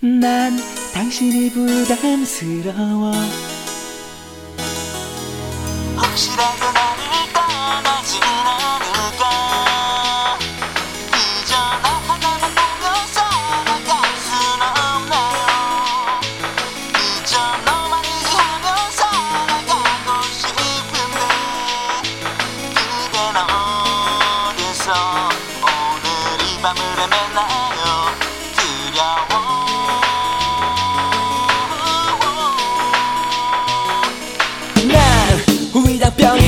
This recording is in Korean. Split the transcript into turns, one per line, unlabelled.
난 당신이 부담스러워.
혹시라도 나를 떠나진 않을까. 그저 나 하나만 보며 살아갈 순 없나요. 그저 너만 의지하며 살아가고 싶은데 그댄 어디서 오늘 이 밤을 헤매나요. 두려워.
난 우울한 병이